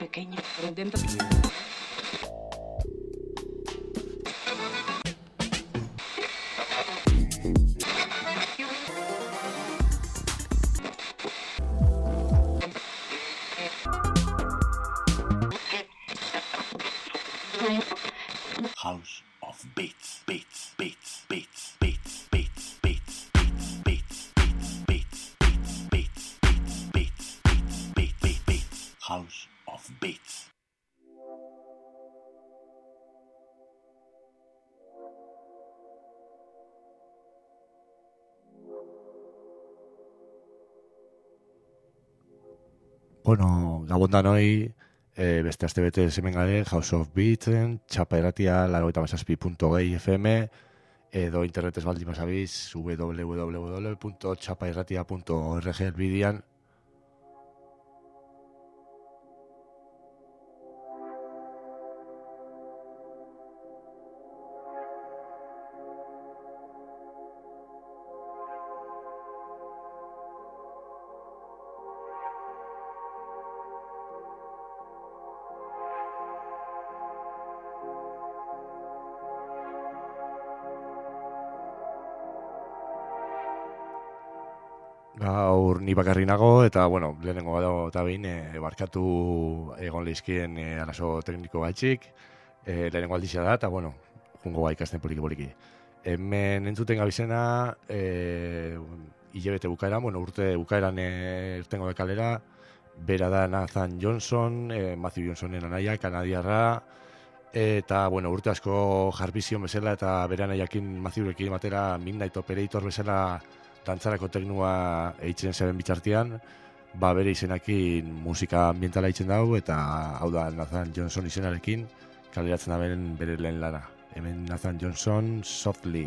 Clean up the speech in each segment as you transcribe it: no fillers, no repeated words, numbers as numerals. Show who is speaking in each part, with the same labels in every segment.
Speaker 1: pequeño dentro.
Speaker 2: House of Beats, beats, beats, beats, beats, beats, beats, beats, beats, beats, beats, beats, beats, beats, beats, beats, beats, beats, House of Beats.
Speaker 3: Bueno, gabon danoi, beste aste bete hemen gare, House of Beatsen, txapa erratia, 97.2 FM, edo internetez baldin basabiz, www.txapaerratia.org elbidian. Gaur ni bakarri nago eta, bueno, lehenengo gado eta behin barkatu egon lehizkien arazo tekniko gaitxik. Lehenengo aldizia da eta, bueno, jungo ikasten poliki-poliki. Hemen entzuten gabizena, hilabete bukaeran, bueno, urte bukaeran irtengo da kalera, bera da Nathan Johnson, Matthew Johnsonen anaia, kanadiarra, eta, bueno, urte asko jarbizion bezala eta bera nahiakin Matthewrekin batera Midnight Operator bezala dantzarako teknua eitzen zeben bitartean, bere izenakin musika ambientala eitzen dau, eta hau da Nathan Johnson izenarekin kaleratzen da bere lehen lana. Hemen Nathan Johnson, Softly.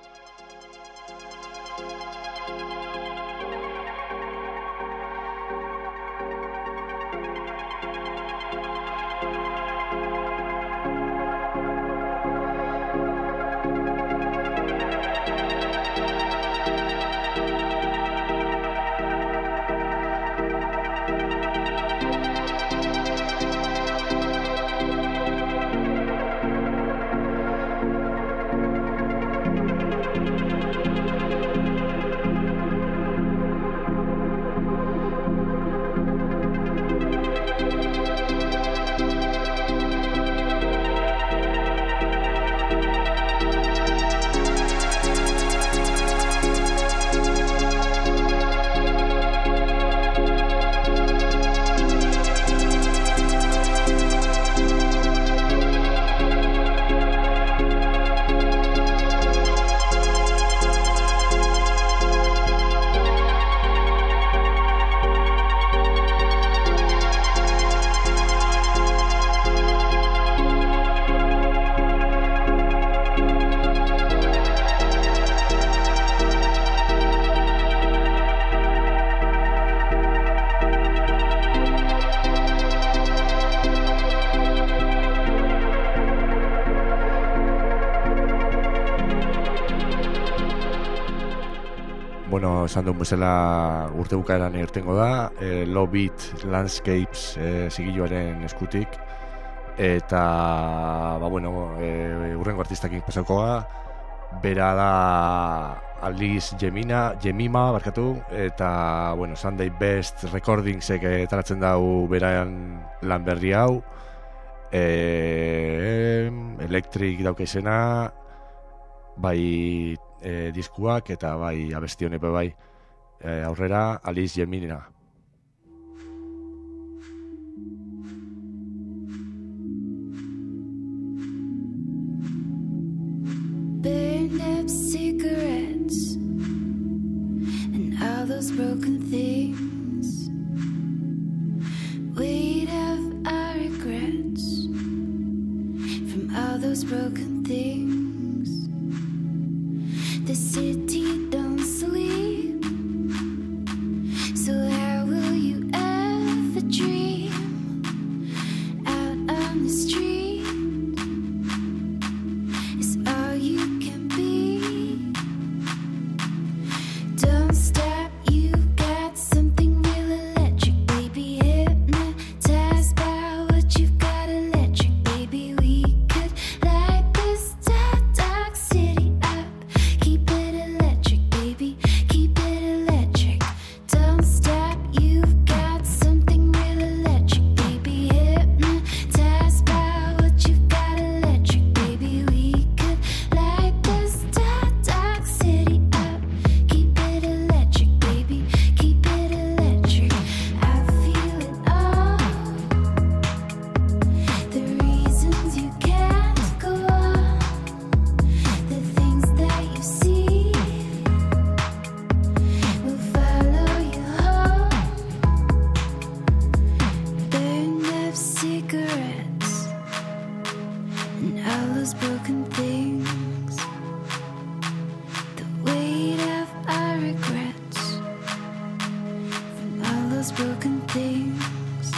Speaker 3: Bueno, esan duen bezala urte bukaeran irtengo da, Low Beat Landscapes zigiluaren eskutik, eta, urrengo artistakin pasakoa, bera da Alice Jemima, eta, Sunday Best Recordingsek taratzen dau beran lan berri hau, Electric dauka izena, bai diskuak eta bai abesti honepe bai, aurrera Alice Jemina.
Speaker 4: Burned up cigarettes and all those broken things. We'd have our regrets from all those broken things. The city don't sleep, so how will you ever dream out on the street? It's all you can be. Don't stop, you've got something real electric, baby. Hypnotized by those broken things.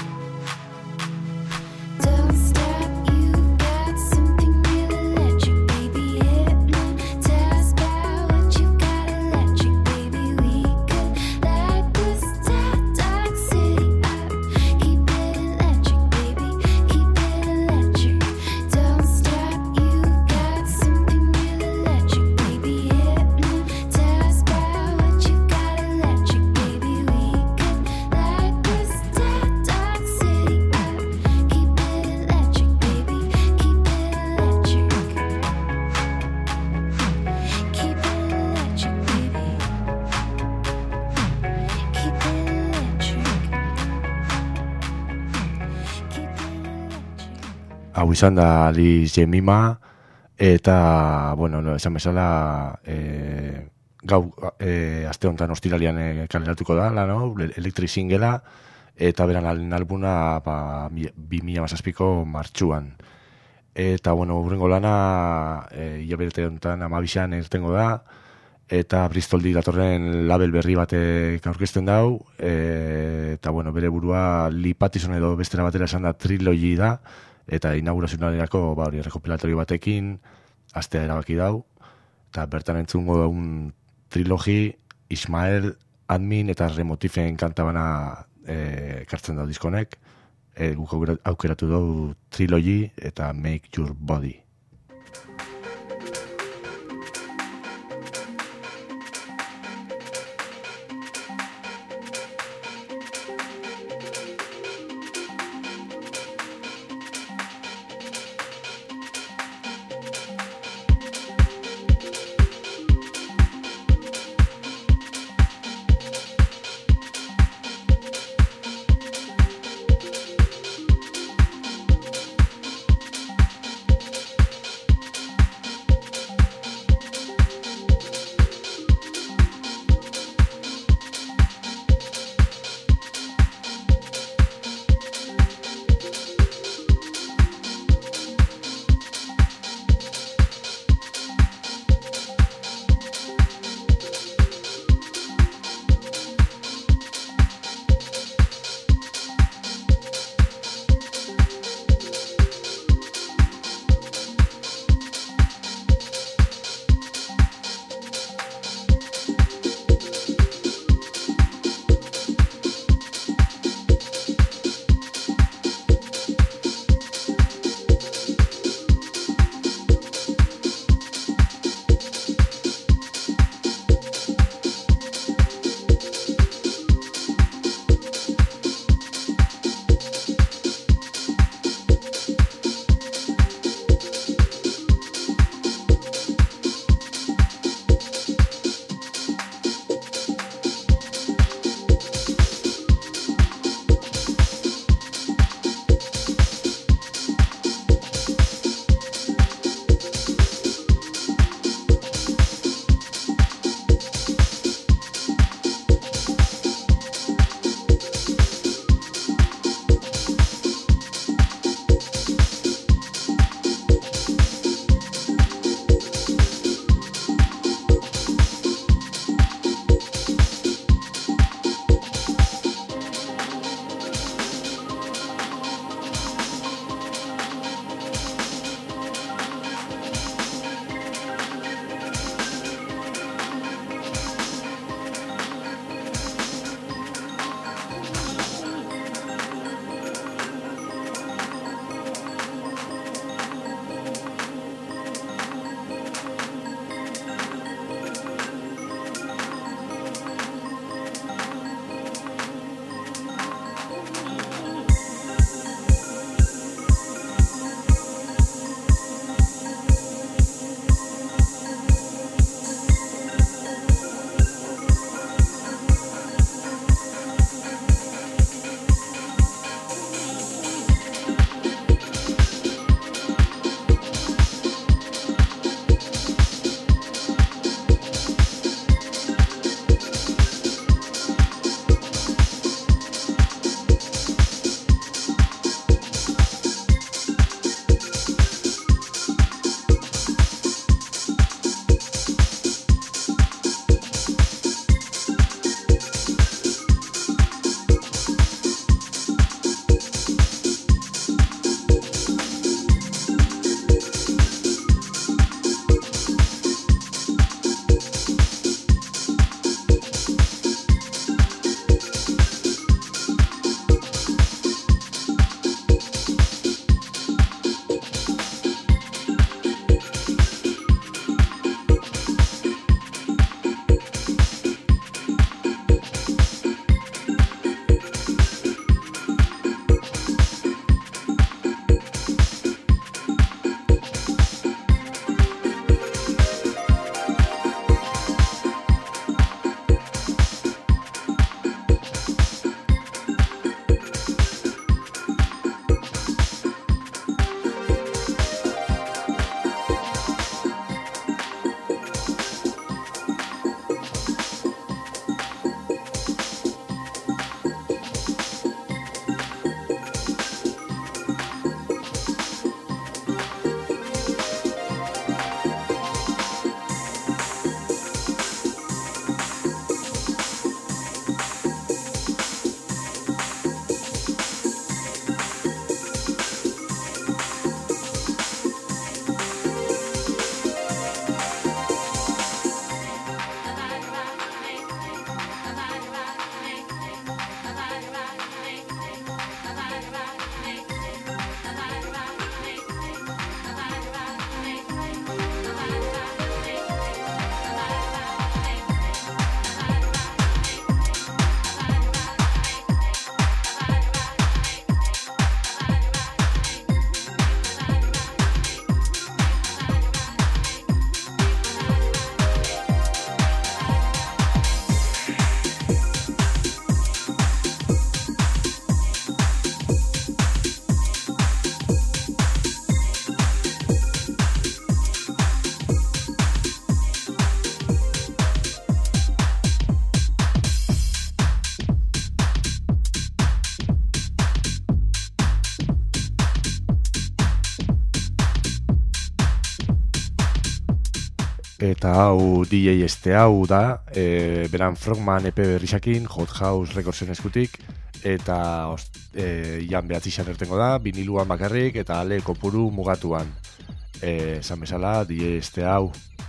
Speaker 4: Don't stop, you got something real electric, baby. Hypnotized by what you got electric, baby. We could light this dark city up. Keep it electric, baby. Keep it electric. Don't stop, you got something real electric, baby. Hypnotized by what you got electric, baby. We could light this dark city up. Keep it electric, baby. Keep it electric. Keep it electric, baby. Keep it electric. Keep it electric.
Speaker 3: Hau izan da Liz Jemima, eta, bueno, esan bezala, aste honetan ostiralian kaleratuko da, no? Electric Singela, eta beran albuna 2017ko martxuan. Eta, bueno, urrengo lana, hilabete honetan 12an irtengo da, eta Bristoldik datorren label berri batek aurkezten dau, eta, bueno, bere burua Lee Pattison edo bestera batera esan da Trilogy da, eta inaugurazionalerako rekopilatorio batekin astea erabaki dau, eta bertan entzungo da un Trilogy, Ismael, Admin eta Remotifen kantabana kartzen dau diskonek, guk aukeratu dau Trilogy eta Make Your Body. Eta hau DJ hau da, beran Frogman EP berrizakin, Hot House Recordsen eskutik, eta jan behatzi ertengo da, biniluan bakarrik, eta ale kopuru mugatuan. Esan bezala, DJ hau.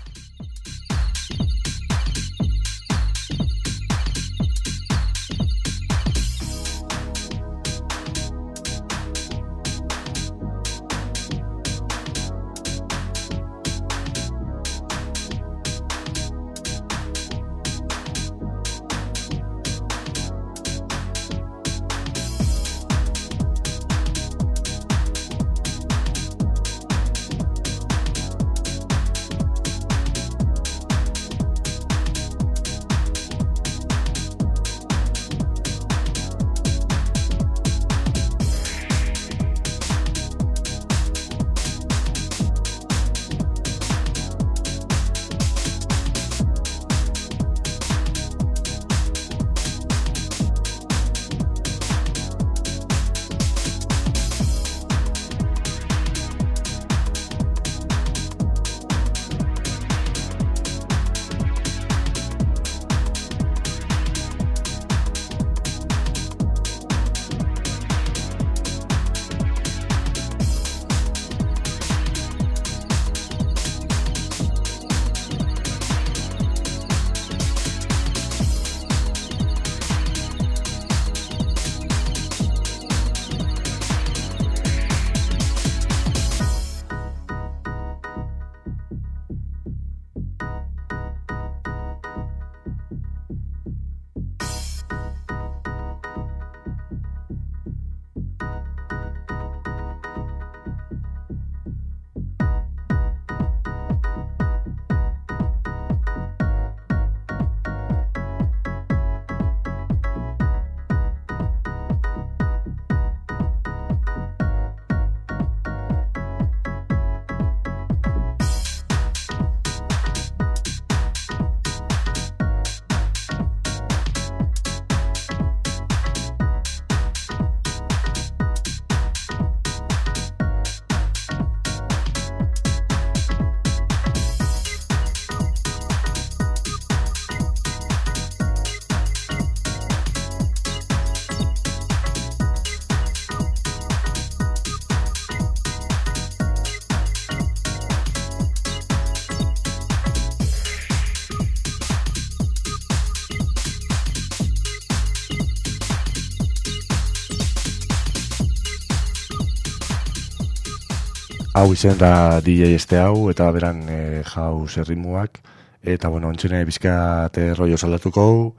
Speaker 3: Hau izen da DJ hau, eta beran house erritmuak, eta bueno, ontsene bizkate rollo saldatuko,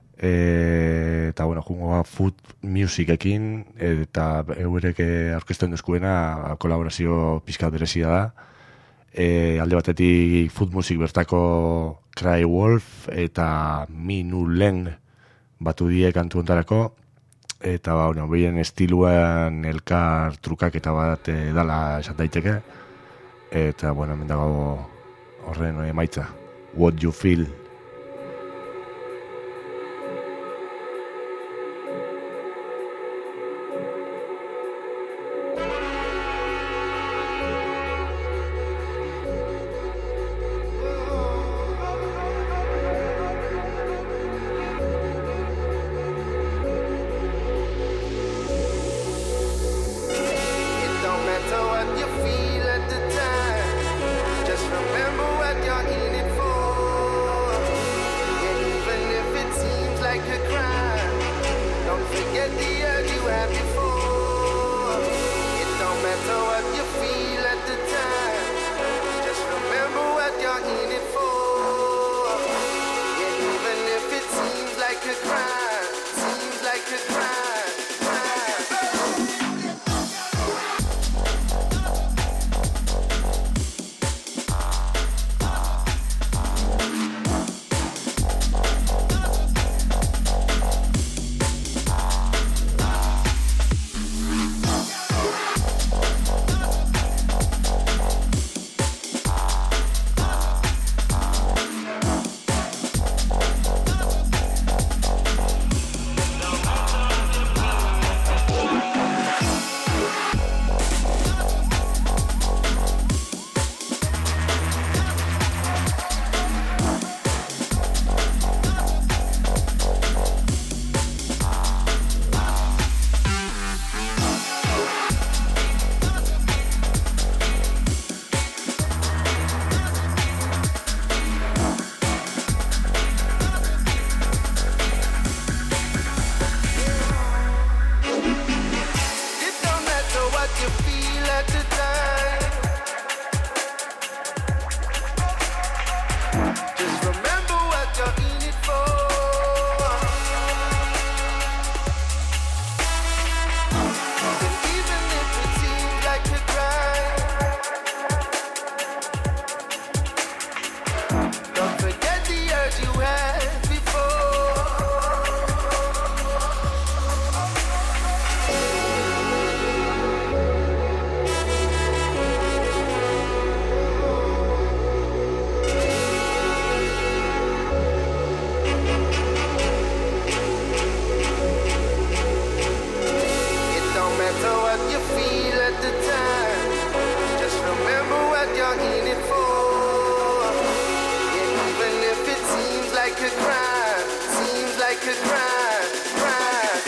Speaker 3: eta bueno, jungoa food musicekin, eta eurek aurkezten duzkuena kolaborazio pizkat berezia da. Alde batetik food music bertako Cry Wolf eta Minu Leng batu die kantu ontarako, eta bueno, behien estiluan elkar trukaketa bat dala esan daiteke, eta bueno, hemen dago horren emaitza, What You Feel.
Speaker 1: at the time. Just remember what you're in it for. And even if it seems like a crime, don't forget the urge you had before. It don't matter what you feel at the time, just remember what you're in it for. And even if it seems like a crime, seems like a crime, crime.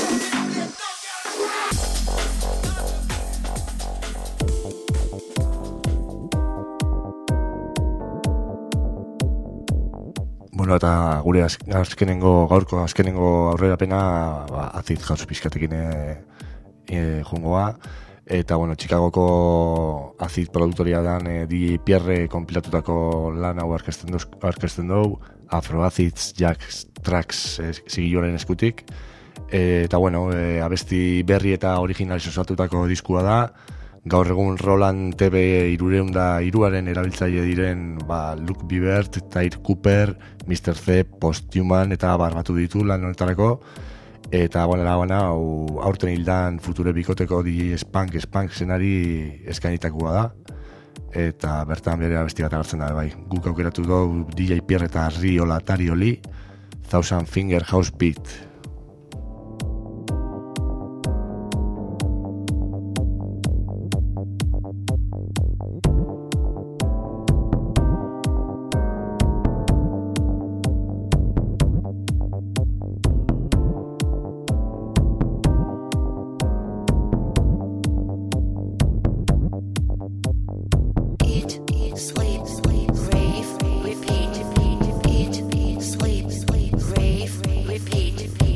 Speaker 3: Bueno, eta gure gaurko azkenengo aurrerapena Acid House pizkatekin jungoa. Eta, bueno, Chicagoko Acid produktoria dan DJ Pierre konpilatutako lan hau aurkezten dugu, Afro Acids Jazz Tracks zigiloaren eskutik. Eta, bueno, abesti berri eta originaliz osatutako diskua da. Gaur egun Roland TV 303aren erabiltzaile diren Luke Bibert, Tyre Cooper, Mr. C, Posthuman eta barbatu ditu lan honetarako. Eta, bueno, aurten hildan Future bikoteko DJ Spunk zenari eskainitakoa da. Eta bertan bere abesti bat agertzen da, bai. Guk aukeratu dugu DJ Pierre eta Riola Tarioli, Thousand Finger House Beat.
Speaker 4: Eat, sleep, rave, repeat. Eat, sleep, rave, repeat.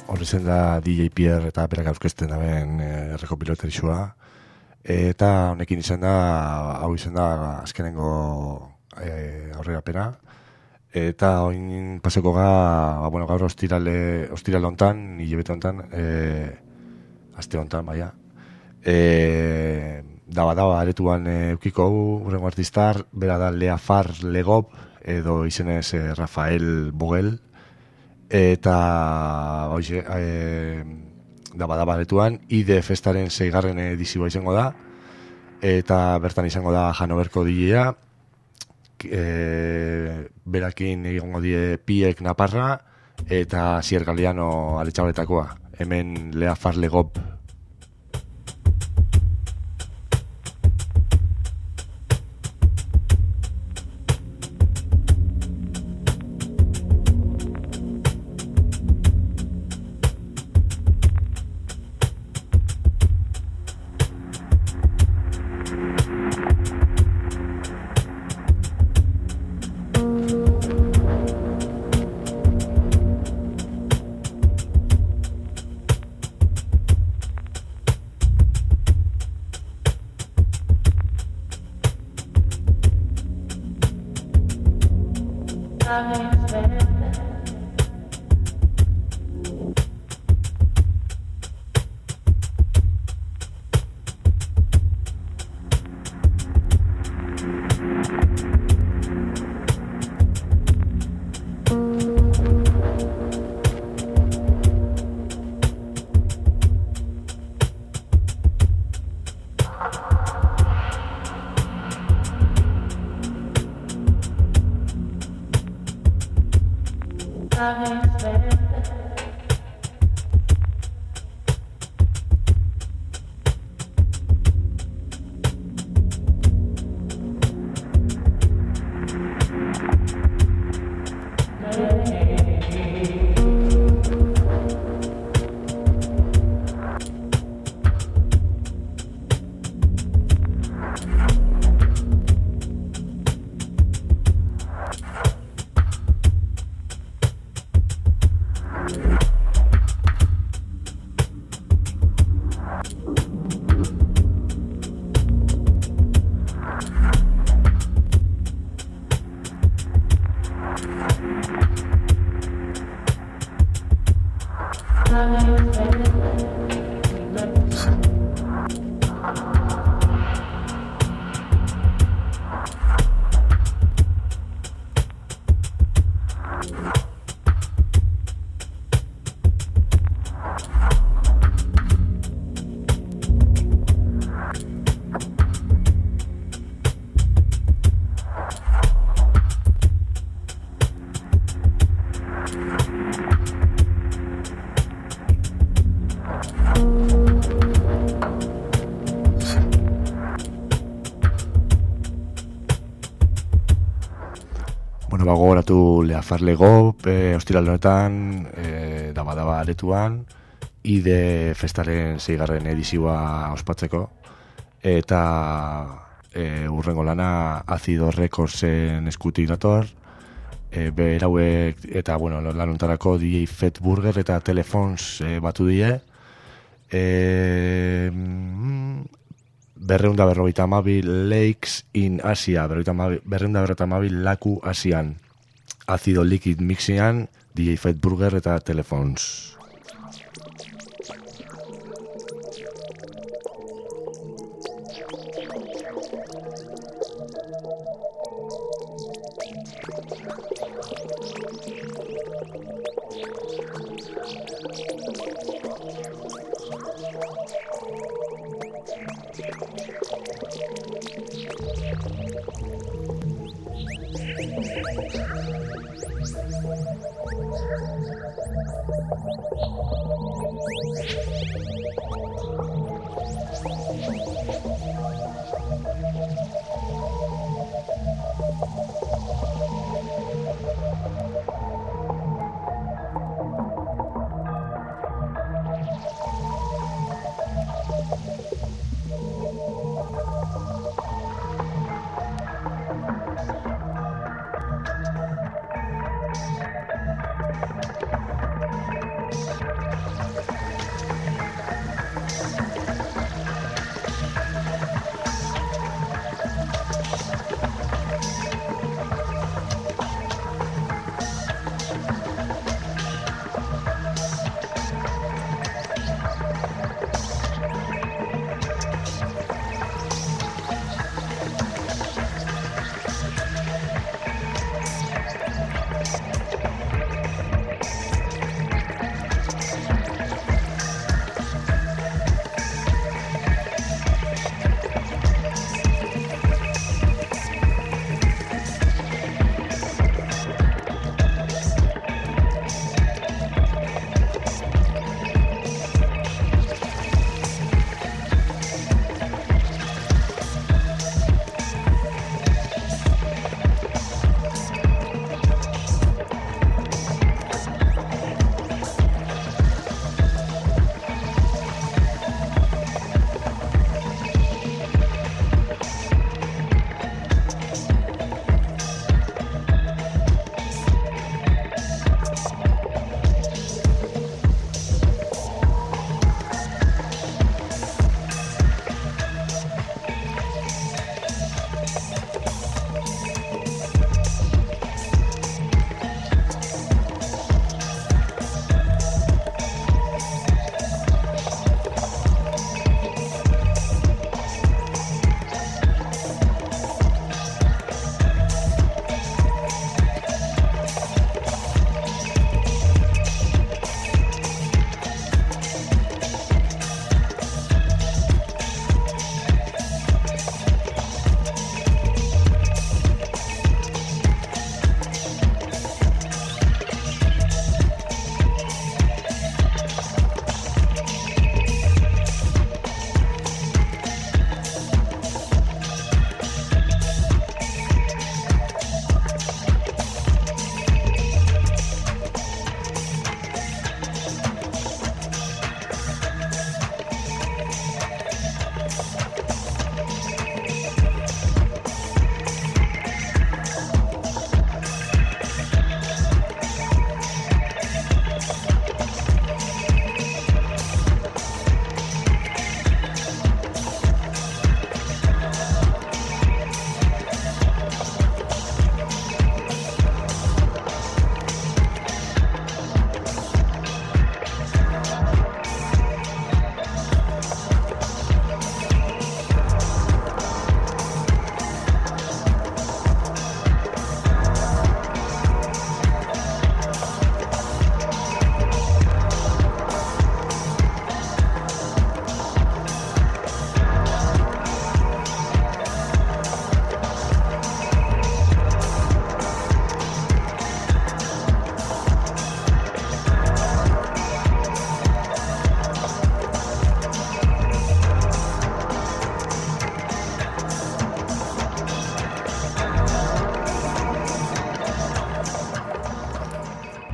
Speaker 3: Horri zen da DJ Pierre eta berak aurkezten daben errekopiloterisua. Eta honekin izan da, hau izan da azkenengo aurrerapena. Eta oin paseko gaur ostirale hontan, hilabete hontan, aste hontan, baina. Daba aretuan eukiko urrengo artistar, bera da Leafar Legop, edo izenez Rafael Bogel. Eta hoxe, daba aretuan, IDE Festaren 6. edizioa izango da. Eta bertan izango da Hanoverko DJ-a. Berakin egongo die Piek Naparra eta Sier Galeano Aletxabaletakoa. Hemen Leafar Legop. Gogoratu Leafar Legop, ostiral honetan, daba aretuan, IDE Festaren 6. edizioa ospatzeko, eta urrengo lana Azido Recordsen eskutik dator, berauek, eta bueno, lanuntarako DJ Fat Burger eta Telefons batu die, 252 Lakes in Asia, 252 laku Asian, Azido Liquid Mixian, DJ Fat Burger eta Telefons.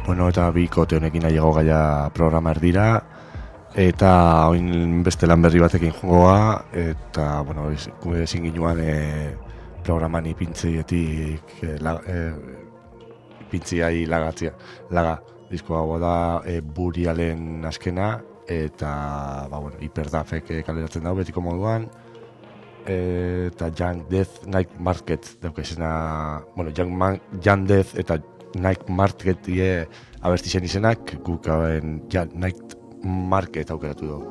Speaker 3: Bueno, eta bikote honekin nahiago gaia programa erdira, eta oin beste lan berri batekin jongoa, eta, bueno, ezin ginuan programan ipintzietik ipintziai laga disko hau da Burialen askena, eta, bueno, Hyperdafek kaleratzen dago betiko moduan, eta Young Death Night Market daukesena, bueno, Young Death eta Night Market abestixen izenak, guk Night Market aukeratu dugu.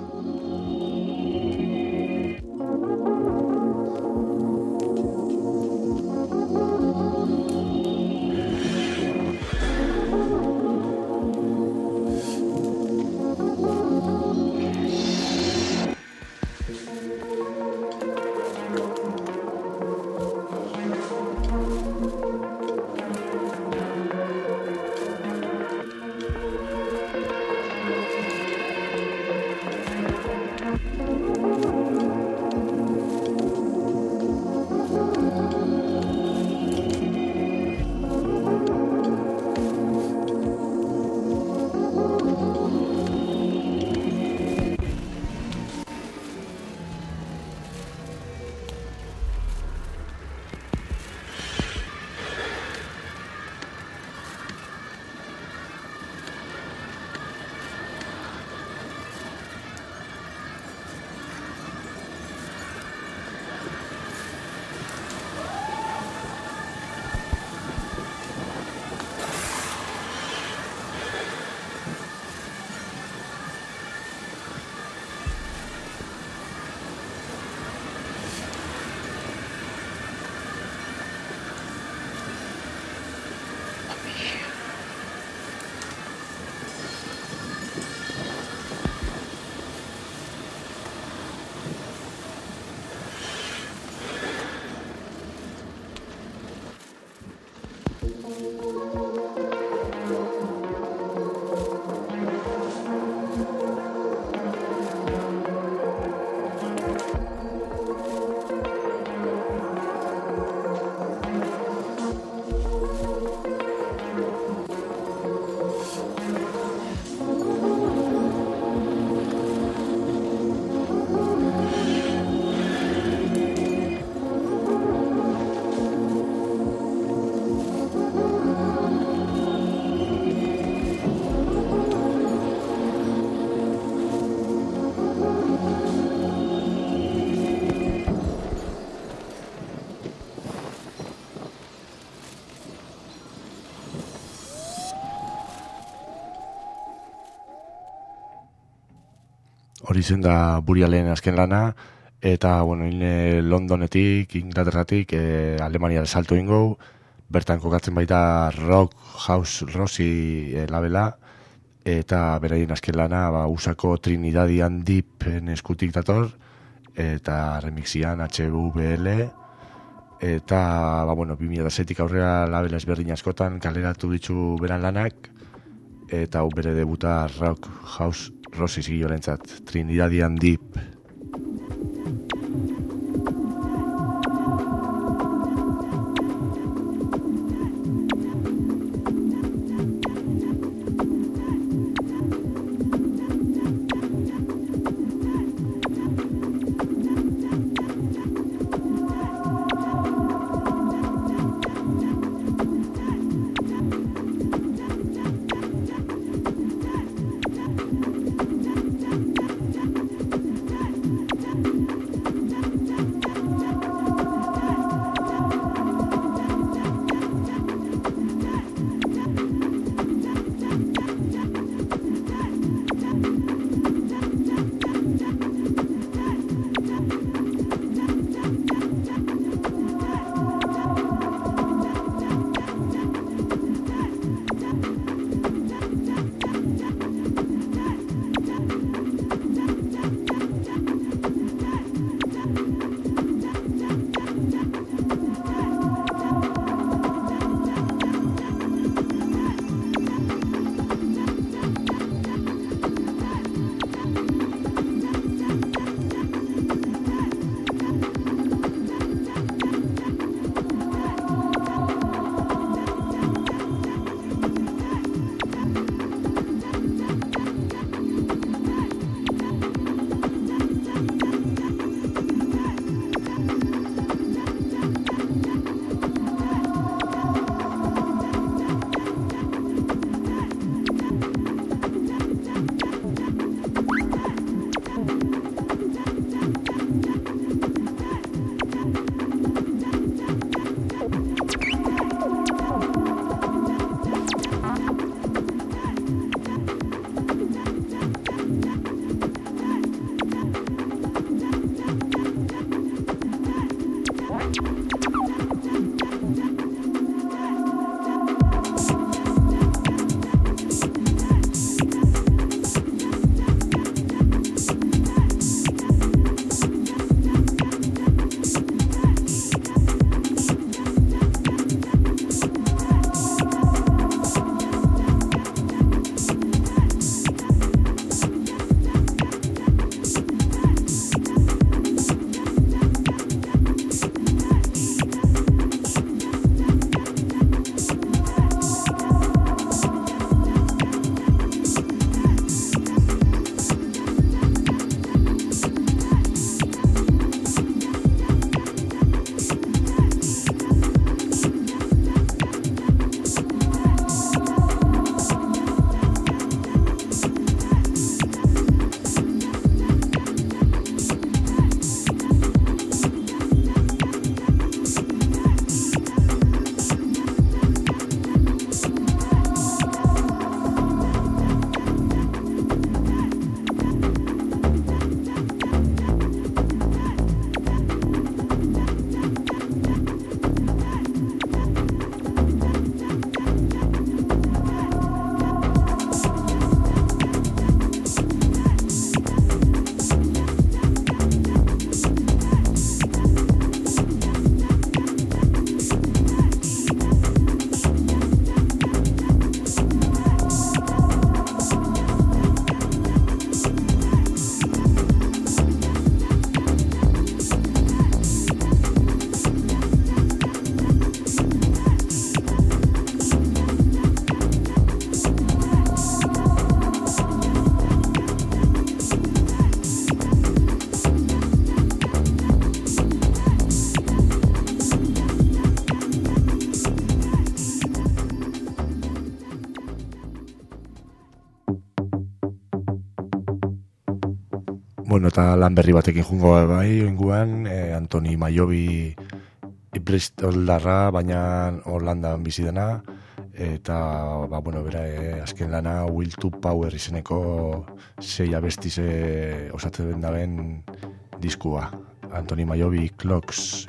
Speaker 3: Hori zen da Burialen azken lana, eta, bueno, Londonetik, Inglaterratik, Alemaniara salto ingo, bertan kokatzen baita Rock House Rossi labela, eta beraien azken lana, usako Trinidadian Deepen eskutik dator, eta remixian HVL, eta, bueno, 2006tik aurrera labela ezberdin askotan kaleratu ditu beran lanak, eta hau bere debuta Rock House Rossi zigiorentzat, Trinidadian Deep. Bueno, eta lan berri batekin jungo bai, oinguan, Antoni Maiobi Bristoldarra, baina Orlandan bizi dena, eta, bera, azken lana Will to Power izeneko 6 abestiz osatzen daben diskua. Antoni Maiobi Clocks.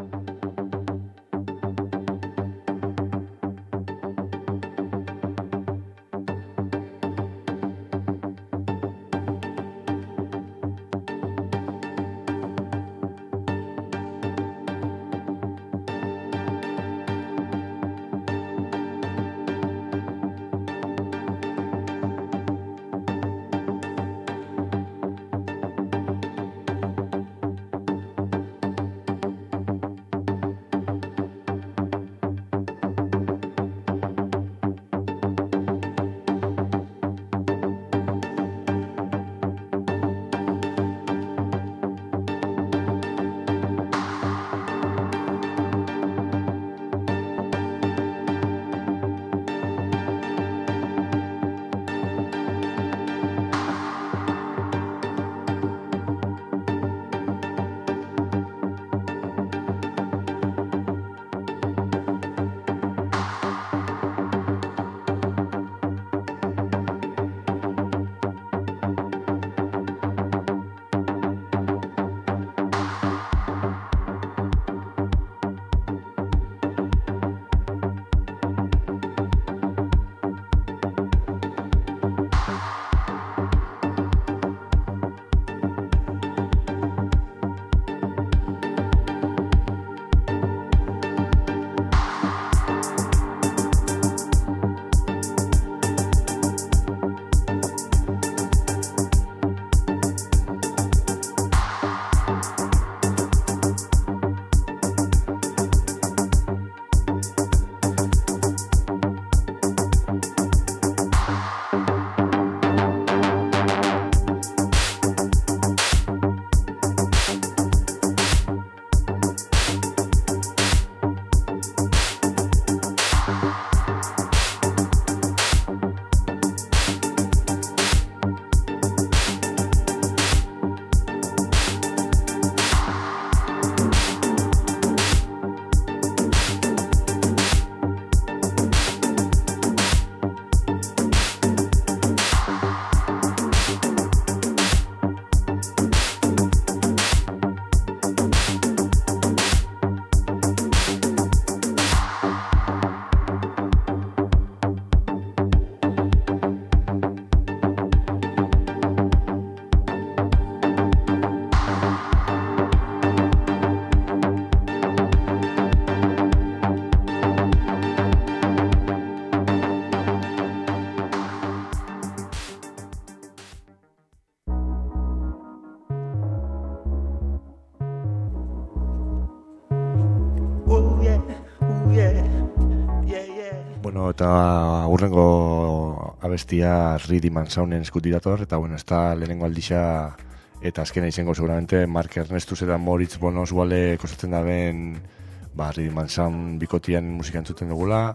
Speaker 3: Bueno, eta hurrengo abestia Rhythm and Sounden eskuti dator, eta bueno, ez da lehenengo aldixa eta azkena izango seguramente Mark Ernestus eta Moritz Bonos guale kostatzen da ben Rhythm and Sound bikotian musika entzuten dugula.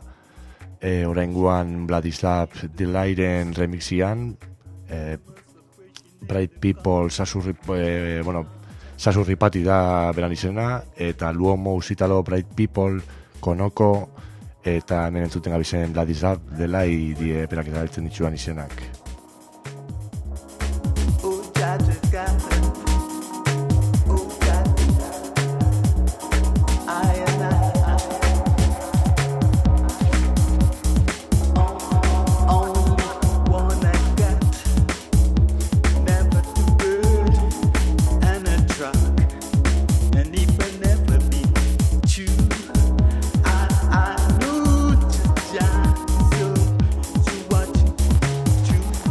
Speaker 3: Oraingoan Vladislav Delairen remixian, Bright People Sasurripati da beran izena, eta Luomo Usitalo Bright People Konoko, eta hemen entzuten gabizen Vladislav Delai die berak erabiltzen dituan izenak.
Speaker 5: To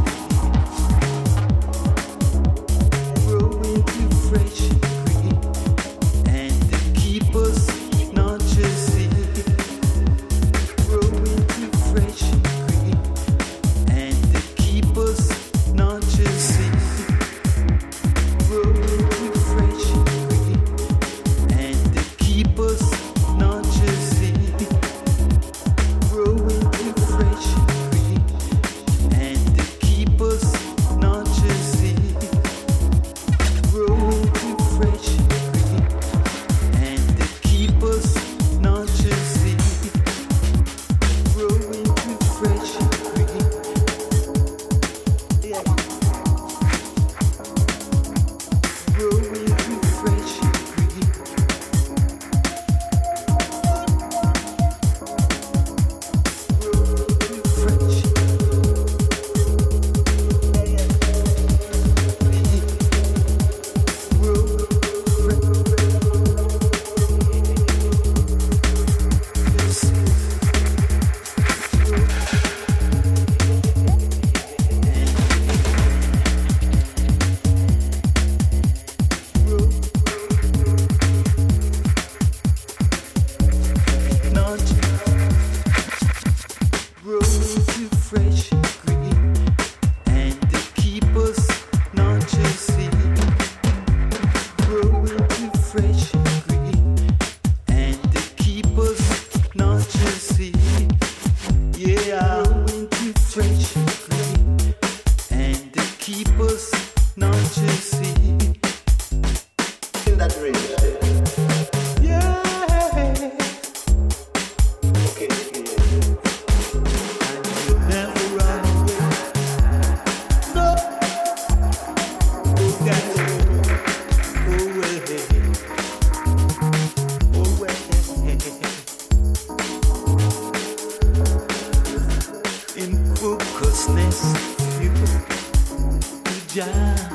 Speaker 5: n'est ya.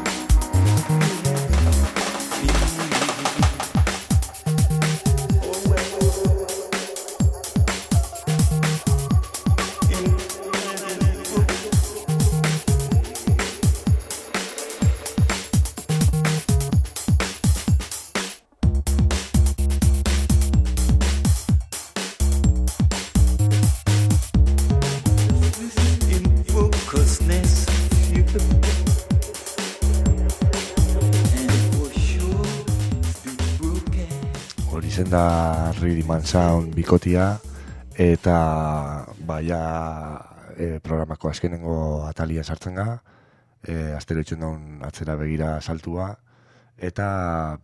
Speaker 3: Izen da Rhythm and Sound bikotia, eta baia programako azkenengo atalian sartzen ga, astero itxen daun atzera begira saltua, eta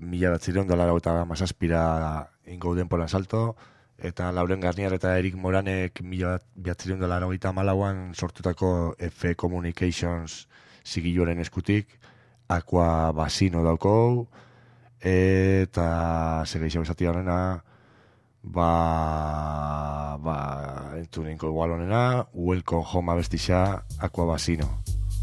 Speaker 3: 1987 ingo denporan salto, eta Lauren Garnier eta Eric Moranek 1994an sortutako F Communications zigiluaren eskutik, Aqua Basino daukou, eta segeixo esati honena entzunenko igual honena Welcome Home abestixa Aqua Basino.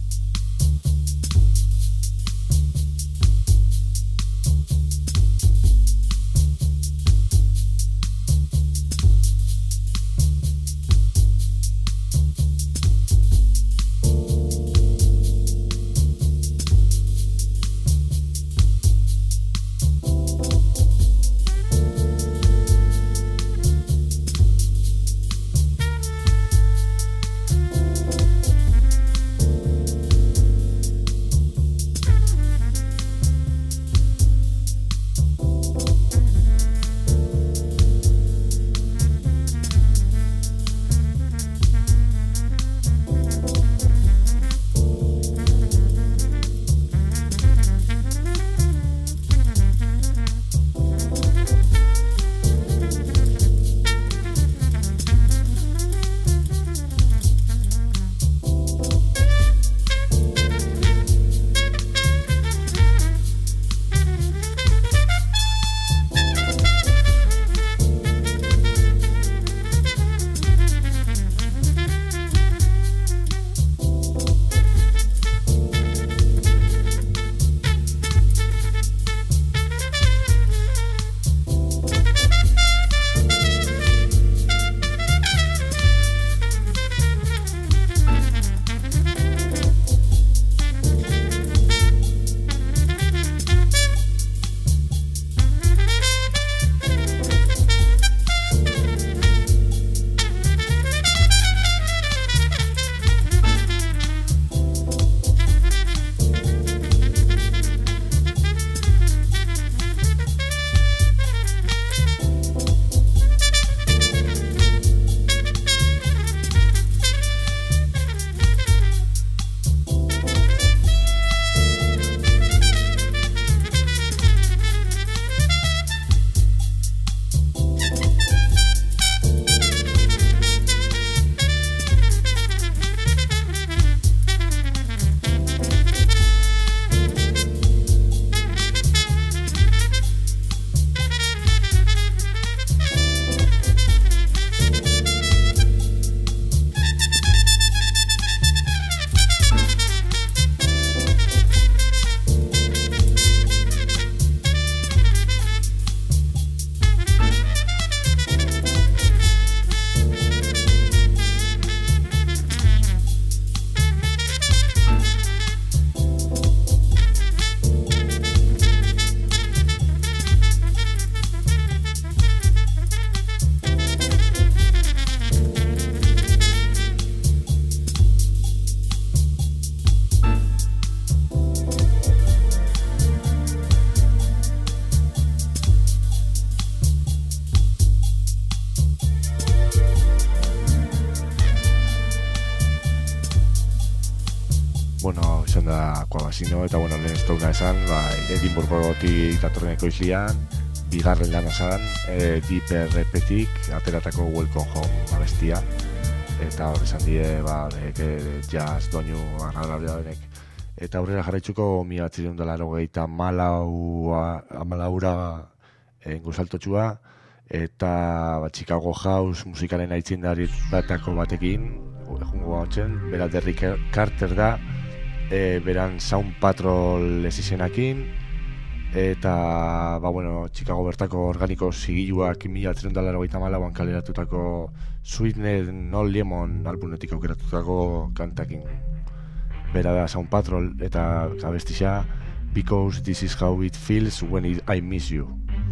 Speaker 3: Bueno, izan da Aqua Basino, eta bueno, lehen ez dauna esan, Edinburgotik datorren ekoizlian, bigarren lana esan, Deep RP-tik, ateratako Welcome Home abestia, eta hor esan die, jazz doinu arralabia denek. Eta aurrera jarraitzuko 1984 inguzaltotxua, eta Chicago House musikaren aitzindari batako batekin, jungo hautzen, bera Derrick Carter da, beran Sound Patrol ez izenakin, eta, Chicago bertako organiko zigiluak 1984an kaleratutako Sweetness No Lemon albumetik aukeratutako kantakin. Bera da Sound Patrol eta abestia Because This Is How It Feels When I Miss You.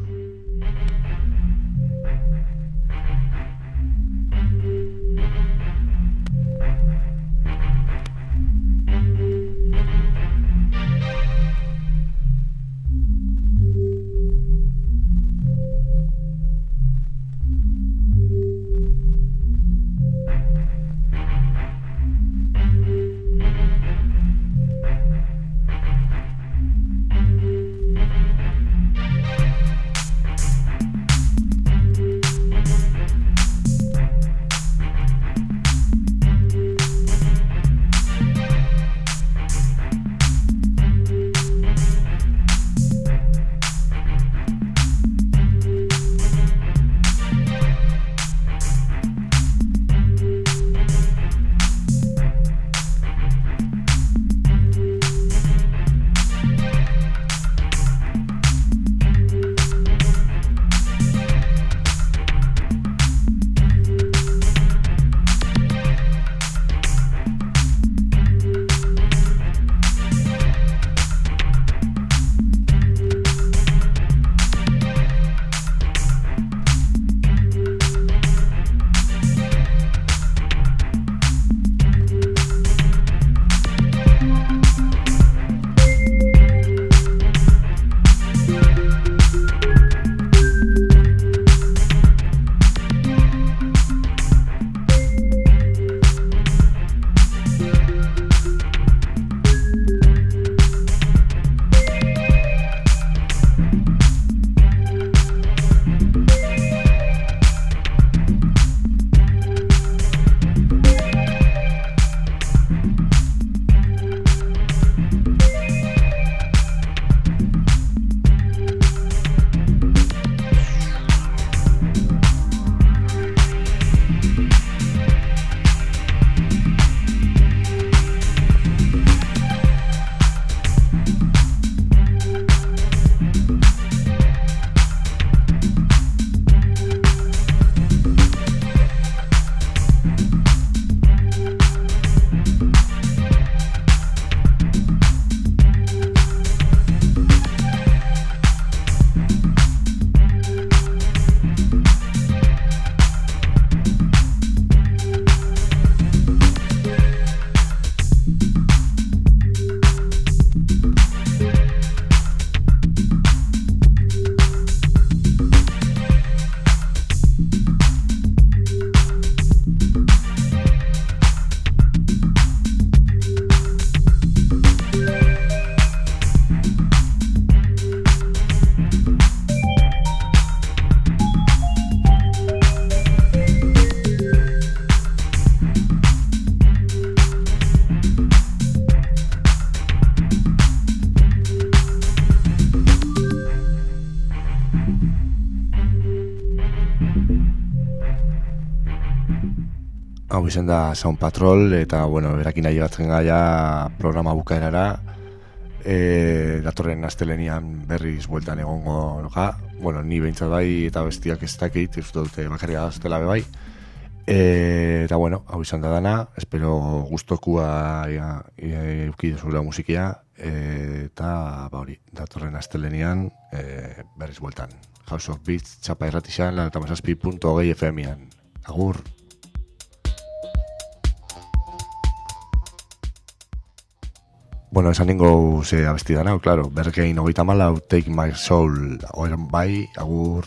Speaker 3: Hau izan da Sound Patrol, eta, berakin nahi batzen gaia programa bukaerara. Datorren astelenian berriz bueltan egongo ga. Ni behintzat bai eta bestiak ez dakit, ez dute bakarrik aztela bai. Eta, hau izan da dana, espero gustokua eukidezula musikia, eta, datorren astelenian berriz bueltan. House of Beats, txapa erratixan, 97.2 FM-an. Agur! Esan ningo ze abesti da nau, claro. Bergein 34, Take My Soul, oeran bai, agur.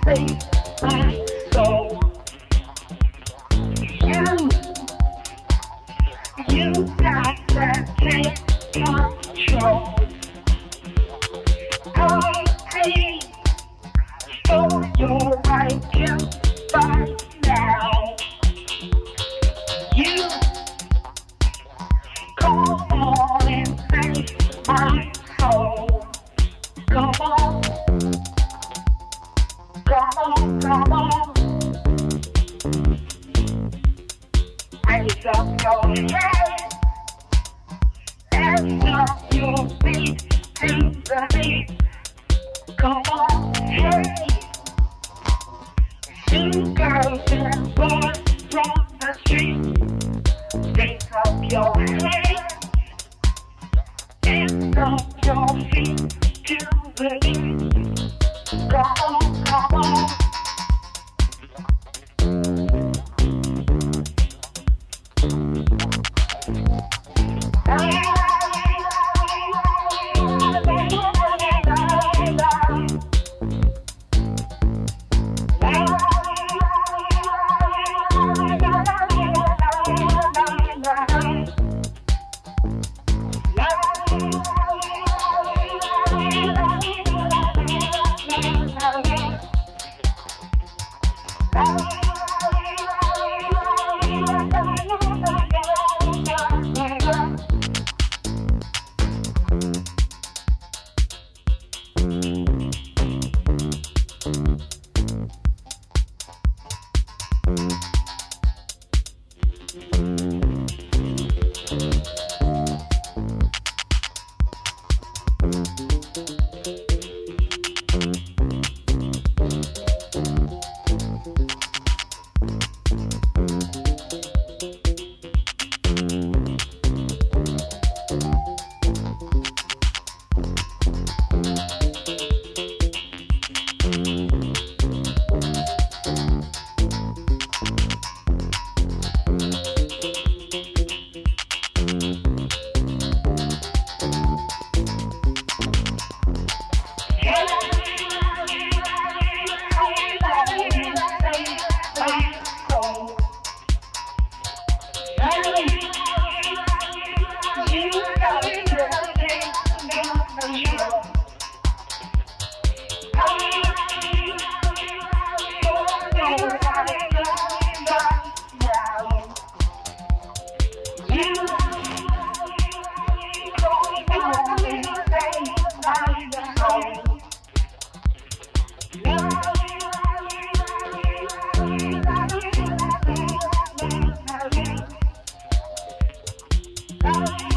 Speaker 5: Bye.